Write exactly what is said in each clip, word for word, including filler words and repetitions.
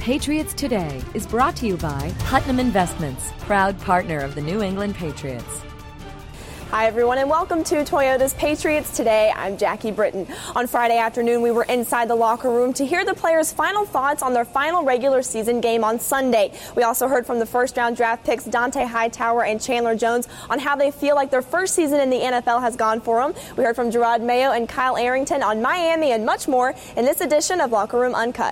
Patriots Today is brought to you by Putnam Investments, proud partner of the New England Patriots. Hi, everyone, and welcome to Toyota's Patriots Today. I'm Jackie Britton. On Friday afternoon, we were inside the locker room to hear the players' final thoughts on their final regular season game on Sunday. We also heard from the first-round draft picks Dont'a Hightower and Chandler Jones on how they feel like their first season in the N F L has gone for them. We heard from Jerod Mayo and Kyle Arrington on Miami and much more in this edition of Locker Room Uncut.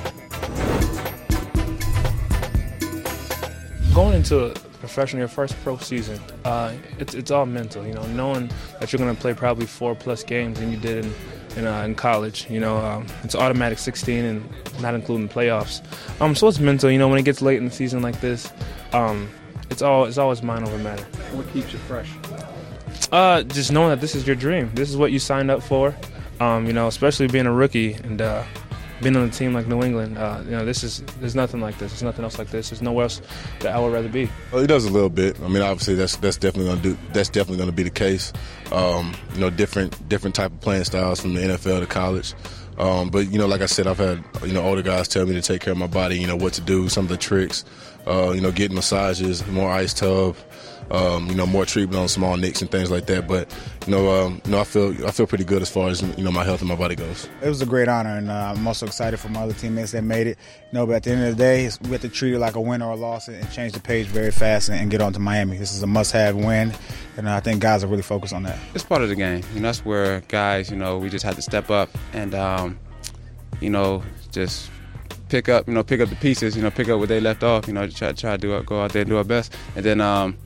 Going into a professional, your first pro season, uh, it's it's all mental. You know, knowing that you're going to play probably four plus games than you did in in, uh, in college. You know, um, it's automatic sixteen and not including playoffs. Um, so it's mental. You know, when it gets late in the season like this, um, it's all it's always mind over matter. What keeps you fresh? Uh, just knowing that this is your dream. This is what you signed up for. Um, you know, especially being a rookie and. Uh, Being on a team like New England, uh, you know, this is there's nothing like this. There's nothing else like this. There's nowhere else that I would rather be. Well, it does a little bit. I mean, obviously, that's that's definitely going to do. That's definitely going to be the case. Um, you know, different different type of playing styles from the N F L to college. Um, but you know, like I said, I've had you know older guys tell me to take care of my body. You know what to do, some of the tricks. Uh, you know, getting massages, more ice tub. Um, you know, more treatment on small nicks and things like that. But you know, um, you know, I feel I feel pretty good as far as you know my health and my body goes. It was a great honor, and uh, I'm also excited for my other teammates that made it. You know, but at the end of the day, it's, we have to treat it like a win or a loss and, and change the page very fast and, and get on to Miami. This is a must-have win, and I think guys are really focused on that. It's part of the game. You know, that's where guys, you know, we just had to step up and, um, you know, just pick up, you know, pick up the pieces. You know, pick up what they left off. You know, try try to do it, go out there and do our best, and then. Um,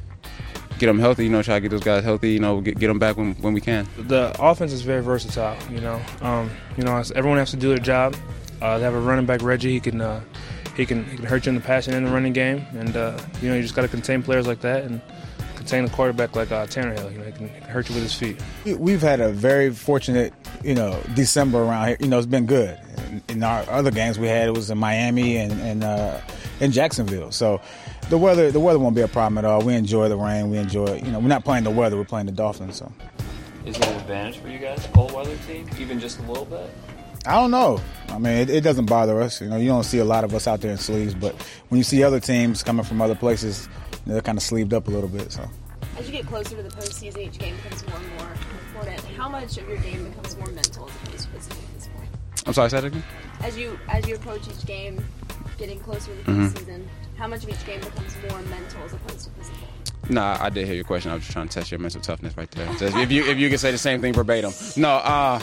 Get them healthy, you know, try to get those guys healthy, you know, get, get them back when, when we can. The offense is very versatile, you know. Um, you know, everyone has to do their job. Uh, they have a running back, Reggie. He can, uh, he can, he can hurt you in the passing and the running game, and uh, you know, you just got to contain players like that and contain the quarterback like uh, Tannehill. You know, he can, he can hurt you with his feet. We've had a very fortunate, you know, December around here. You know, it's been good. In, in our other games we had, it was in Miami and and uh, in Jacksonville. So. The weather, the weather won't be a problem at all. We enjoy the rain. We enjoy, you know, we're not playing the weather. We're playing the Dolphins. So, is it an advantage for you guys, cold weather team, even just a little bit? I don't know. I mean, it, it doesn't bother us. You know, you don't see a lot of us out there in sleeves, but when you see other teams coming from other places, you know, they're kind of sleeved up a little bit. So, as you get closer to the postseason, each game becomes more and more important. How much of your game becomes more mental as opposed to physical at this point? I'm sorry, say that again. As you as you approach each game, getting closer to the mm-hmm. postseason. How much of each game becomes more mental as opposed to physical? Nah, I did hear your question. I was just trying to test your mental toughness right there. Just if you if you can say the same thing verbatim. No, uh,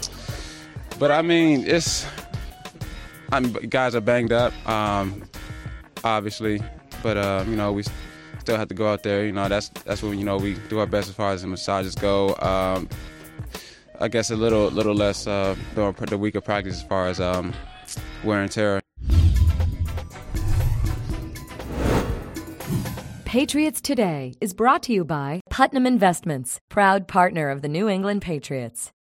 but I mean, it's I'm, guys are banged up, um, obviously, but uh, you know we still have to go out there. You know that's that's when you know we do our best as far as the massages go. Um, I guess a little little less uh, the week of practice as far as um, wear and tear. Patriots Today is brought to you by Putnam Investments, proud partner of the New England Patriots.